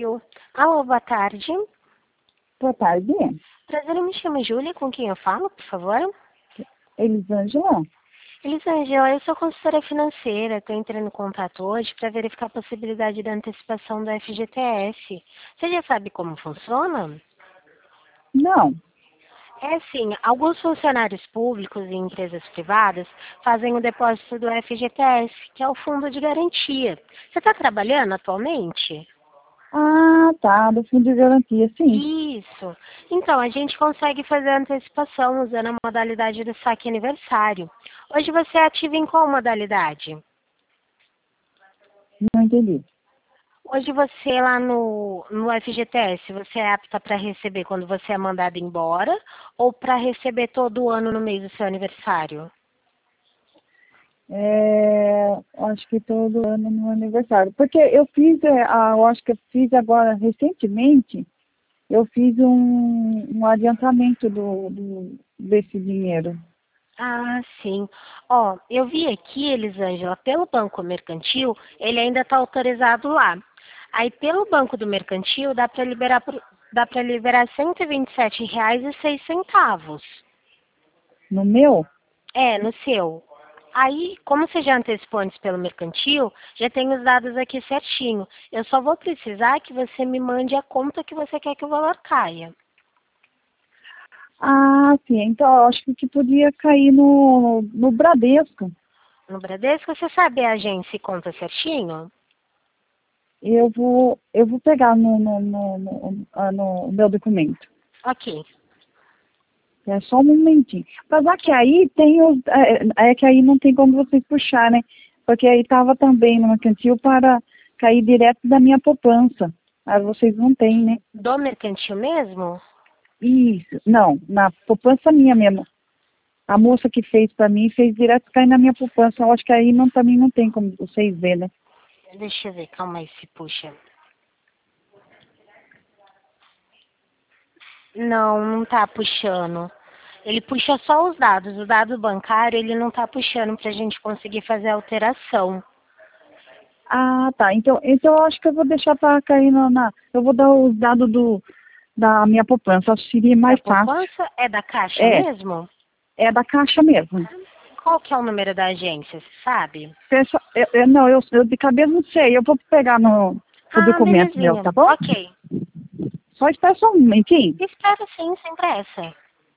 mercantil. Alô, boa tarde. Boa tarde. Prazer, eu me chamo Júlia, com quem eu falo, por favor? Elisângela? Elisângela, eu sou consultora financeira, estou entrando em contato hoje para verificar a possibilidade da antecipação do FGTS. Você já sabe como funciona? Não. É sim, alguns funcionários públicos e empresas privadas fazem o depósito do FGTS, que é o Fundo de Garantia. Você está trabalhando atualmente? Ah, tá, do Fundo de Garantia, sim. Isso. Então, a gente consegue fazer a antecipação usando a modalidade do saque aniversário. Hoje você é ativa em qual modalidade? Não entendi. Hoje você lá no FGTS, você é apta para receber quando você é mandado embora ou para receber todo ano no mês do seu aniversário? Acho que todo ano no aniversário. Porque eu fiz, eu acho que eu fiz agora, recentemente, eu fiz um adiantamento desse dinheiro. Ah, sim. Ó, eu vi aqui, Elisângela, pelo Banco Mercantil, ele ainda está autorizado lá. Aí, pelo Banco do Mercantil, dá para liberar R$ 127,06. No meu? É, no seu. Aí, como você já antecipou antes pelo Mercantil, já tem os dados aqui certinho. Eu só vou precisar que você me mande a conta que você quer que o valor caia. Ah, sim. Então, eu acho que podia cair no Bradesco. No Bradesco, você sabe a agência e conta certinho? Eu vou pegar no meu documento. Ok. É só um momentinho. Apesar que aí tem os. É que aí não tem como vocês puxar, né? Porque aí estava também no mercantil para cair direto da minha poupança. Aí vocês não têm, né? Do Mercantil mesmo? Isso. Não, na poupança minha mesmo. A moça que fez para mim fez direto cair na minha poupança. Eu acho que aí não, também não tem como vocês verem, né? Deixa eu ver, calma aí se puxa. Não, não tá puxando. Ele puxa só os dados. O dado bancário ele não tá puxando pra gente conseguir fazer a alteração. Ah, tá. Então eu acho que eu vou deixar para cair eu vou dar os dados da minha poupança. Acho que seria Da mais fácil. poupança é da Caixa É, mesmo? é da Caixa mesmo. Qual que é o número da agência, você sabe? Não, eu de cabeça não sei. Eu vou pegar no Ah, documento meu, belezinha. tá bom? Ok. Só espera só um momentinho. Espero sim, sem pressa.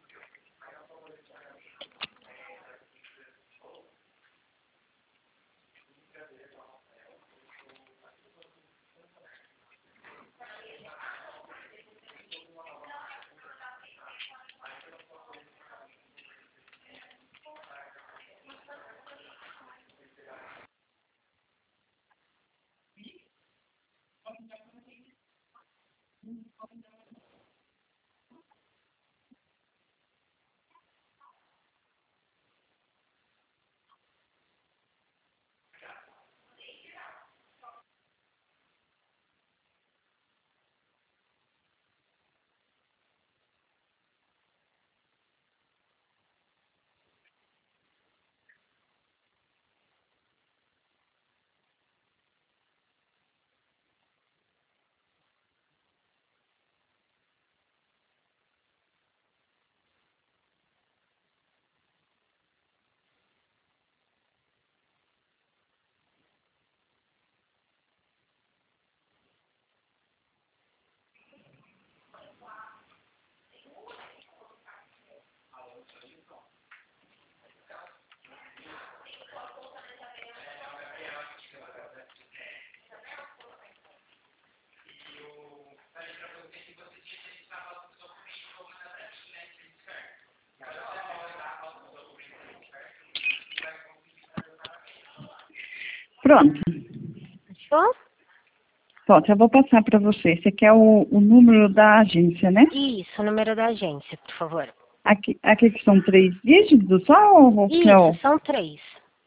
Pronto. Fechou? Pronto, eu vou passar para você. Você quer o número da agência, né? Isso, o número da agência, por favor. Aqui que são 3 dígitos só ou que Isso, são 3.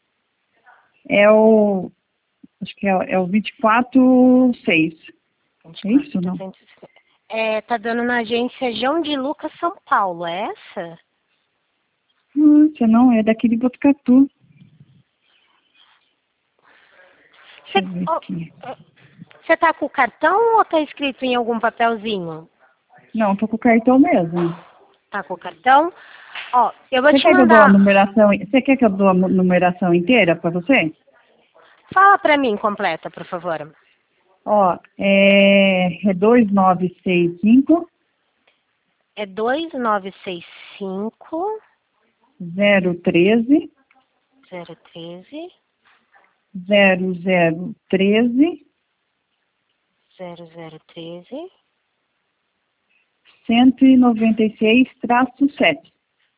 é o acho que é o 24/6. É isso ou não? 24, tá dando na agência João de Lucas, São Paulo, é essa? Você não, é daqui de Botucatu. Deixa Você, eu ver ó, aqui. Você tá com o cartão ou tá escrito em algum papelzinho? Não, tô com o cartão mesmo. Tá com o cartão? Ó, eu vou Você te quer que eu dou a mandar. numeração? Você quer que eu dou a numeração inteira para você? Fala pra mim completa, por favor. Ó, é 2965 É 2965 013 013 0013 0013 196-7.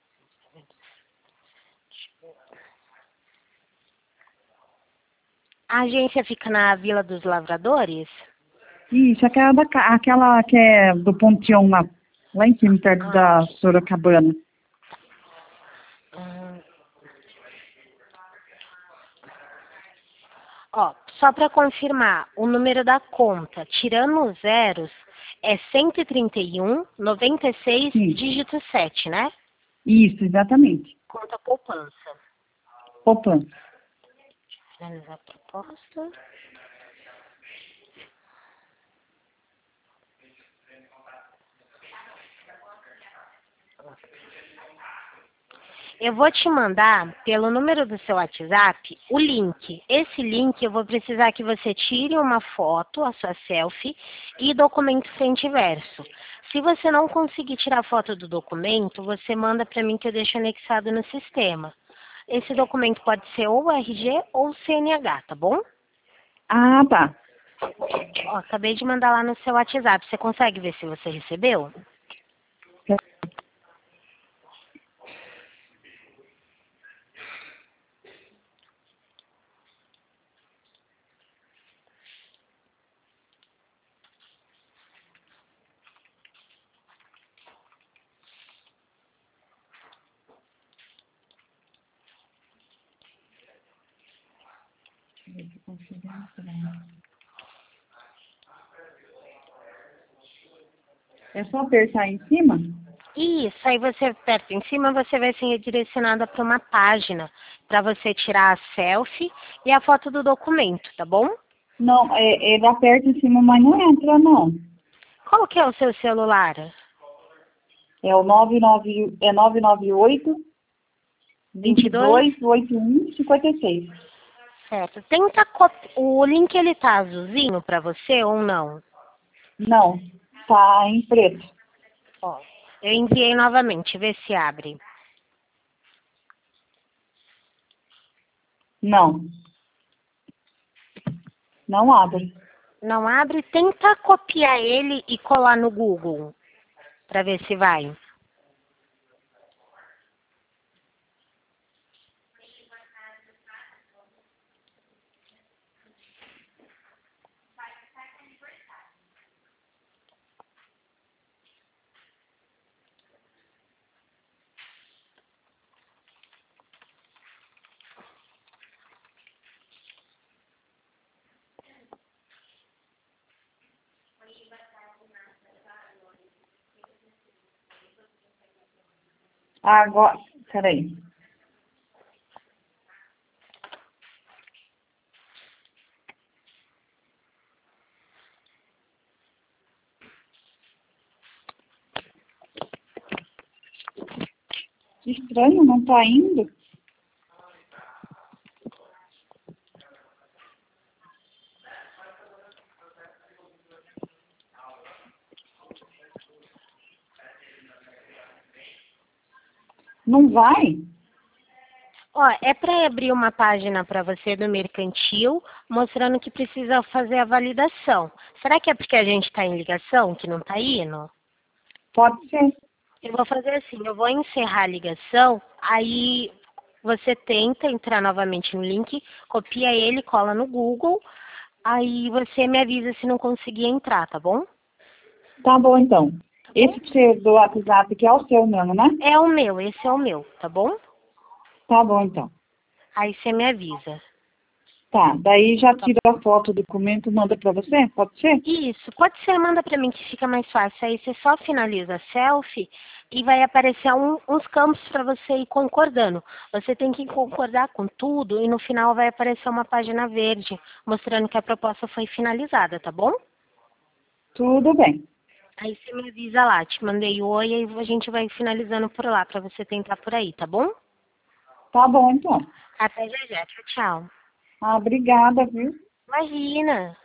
A agência fica na Vila dos Lavradores? Isso, aquela que é do Ponteão lá em cima, perto Ah, da Sorocabana. hum. Ó, só para confirmar, o número da conta, tirando os zeros, é 131 96 Sim, dígito 7, né? isso, exatamente. Conta poupança. Opa, Finalizar a proposta. Eu vou te mandar, pelo número do seu WhatsApp, o link. Esse link eu vou precisar que você tire uma foto, a sua selfie, e documento frente e verso. Se você não conseguir tirar foto do documento, você manda para mim que eu deixo anexado no sistema. Esse documento pode ser ou RG ou CNH, tá bom? ah, tá. Ó, acabei de mandar lá no seu WhatsApp. Você consegue ver se você recebeu? É só apertar em cima? Isso, aí você aperta em cima, você vai ser redirecionada para uma página para você tirar a selfie e a foto do documento, tá bom? Não, ele aperta em cima, mas não entra, não. Qual que é o seu celular? É o 998 22? 2281 56. Certo. Tenta o link ele tá azulzinho para você ou não? Não, tá em preto. Ó, eu enviei novamente, vê se abre. Não, não abre. Não abre? Tenta copiar ele e colar no Google para ver se vai. Agora, peraí. Que estranho, não tá indo. Não vai? Ó, é para abrir uma página para você do mercantil, mostrando que precisa fazer a validação. Será que é porque a gente está em ligação que não está indo? Pode ser. Eu vou fazer assim, eu vou encerrar a ligação, aí você tenta entrar novamente no link, copia ele, cola no Google, aí você me avisa se não conseguir entrar, tá bom? Tá bom, então. Tá bom? Esse que você do WhatsApp que é o seu mesmo, né? É o meu, esse é o meu, tá bom? Tá bom, então. Aí você me avisa. Tá, daí já tiro a foto do documento, manda para você? Pode ser? Isso, pode ser, manda para mim que fica mais fácil. Aí você só finaliza a selfie e vai aparecer uns campos para você ir concordando. Você tem que concordar com tudo e no final vai aparecer uma página verde mostrando que a proposta foi finalizada, tá bom? Tudo bem. Aí você me avisa lá, te mandei oi e a gente vai finalizando por lá para você tentar por aí, tá bom? Tá bom, então. Até já já, tchau, tchau. Ah, obrigada, viu? Imagina!